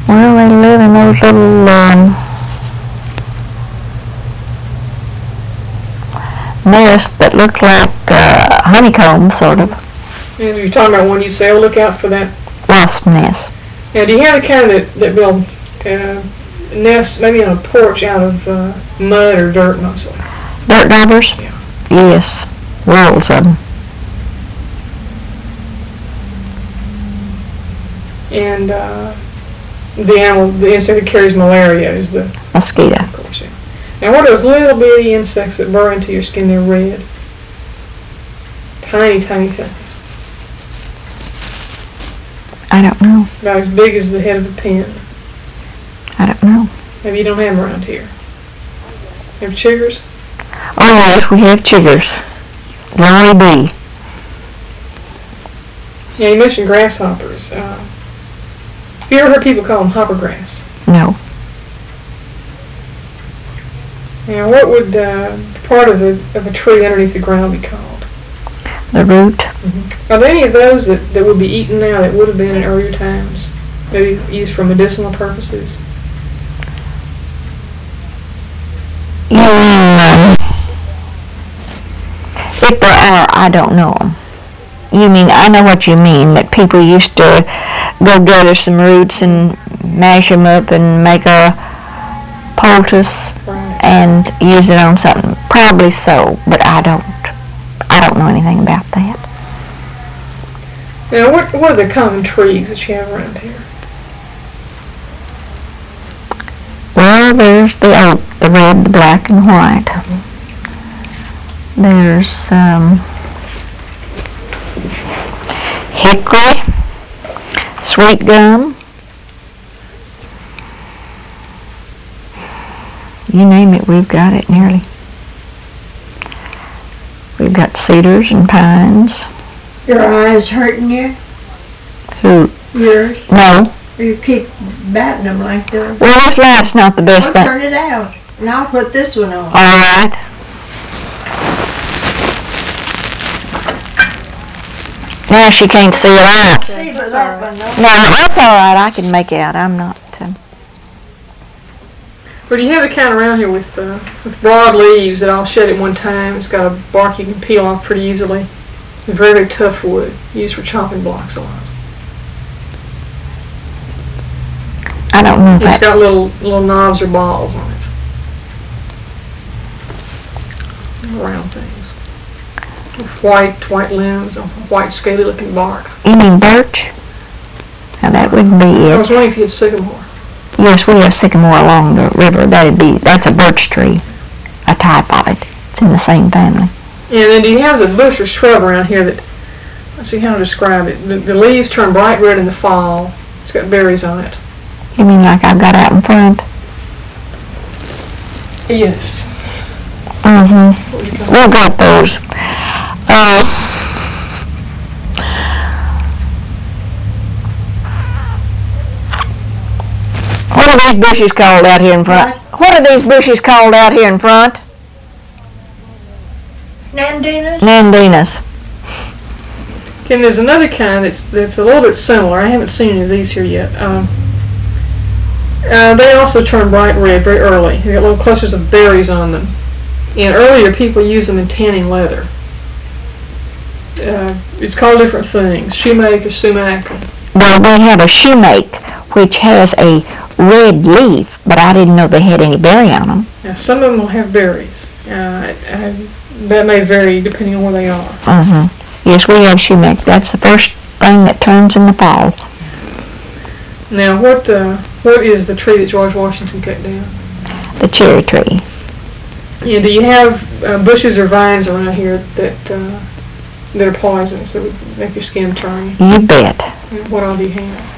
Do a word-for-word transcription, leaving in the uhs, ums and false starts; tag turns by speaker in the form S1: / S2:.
S1: Well, they live in those little um, nests that look like uh, honeycomb, sort of.
S2: And you're talking about when you say, oh, look out for that
S1: wasp nest.
S2: Now, do you have the kind that, that build uh, nests maybe on a porch out of uh, mud or dirt mostly?
S1: Dirt daubers?
S2: Yeah.
S1: Yes, rolls of them.
S2: And uh, the animal, the insect that carries malaria is the
S1: mosquito.
S2: Of course, yeah. Now, what are those little bitty insects that burrow into your skin? They're red. Tiny, tiny things.
S1: I don't know.
S2: About as big as the head of a pin.
S1: I don't know.
S2: Maybe you don't have them around here. You have chiggers?
S1: Oh, yes, we have chiggers. Lonely bee.
S2: Yeah, you mentioned grasshoppers. Uh, have you ever heard people call them hoppergrass?
S1: No.
S2: Now, what would uh, part of a, of a tree underneath the ground be called?
S1: The root.
S2: Mm-hmm. Are there any of those that, that would be eaten now that would have been in earlier times? Maybe used for medicinal purposes?
S1: You mean, um, if there are, I don't know them. You mean, I know what you mean, that people used to go gather some roots and mash them up and make a poultice
S2: Right.
S1: and use it on something. Probably so, but I don't. I don't know anything about that.
S2: Now, what, what are the common trees that you have around here?
S1: Well, there's the oak, the red, the black, and white. Mm-hmm. There's um, hickory, sweet gum. You name it, we've got it nearly. We've got cedars and pines.
S3: Your eyes hurting you?
S1: Who?
S3: Yours?
S1: No.
S3: You keep batting them like that.
S1: Well, this light's not the best
S3: I'll
S1: thing.
S3: turn it out, and I'll put this one on.
S1: All right. Now she can't see it out.
S3: See, but that one, no.
S1: No, that's all right. I can make out. I'm not. Um,
S2: Or do you have the kind around here with uh, with broad leaves that all shed at one time? It's got a bark you can peel off pretty easily. It's very, very tough wood, used for chopping blocks a lot.
S1: I don't know
S2: It's
S1: that.
S2: got little little knobs or balls on it. Round things. With white, white limbs, and white scaly looking bark.
S1: You mean birch? Now that wouldn't be
S2: I
S1: it.
S2: was wondering if you had sycamore.
S1: Yes, we have sycamore along the river. That'd be. That's a birch tree, a type of it. It's in the same family.
S2: And then do you have the bush or shrub around here that, let's see how to describe it. The, the leaves turn bright red in the fall. It's got berries on it.
S1: You mean like I've got out in front?
S2: Yes.
S1: Mm-hmm.
S2: What do you call
S1: We've got those. Uh, what are these bushes called out here in front? What are these bushes called out here in front?
S3: Nandinas?
S1: Nandinas.
S2: Okay, and there's another kind that's that's a little bit similar. I haven't seen any of these here yet. Um, uh, they also turn bright red very early. They got little clusters of berries on them. And earlier, people used them in tanning leather. Uh, it's called different things. Shoemake or sumac.
S1: Well, they have a shoemake, which has a red leaf, but I didn't know they had any berry on them.
S2: Now, some of them will have berries. Uh, I, that may vary depending on where they are.
S1: Mm-hmm. Yes, we have shoemake. That's the first thing that turns in the fall.
S2: Now, what uh, what is the tree that George Washington cut down?
S1: The cherry tree.
S2: Yeah, do you have uh, bushes or vines around here that uh, that are poisonous, that would make your skin turn?
S1: You bet.
S2: What all do you have?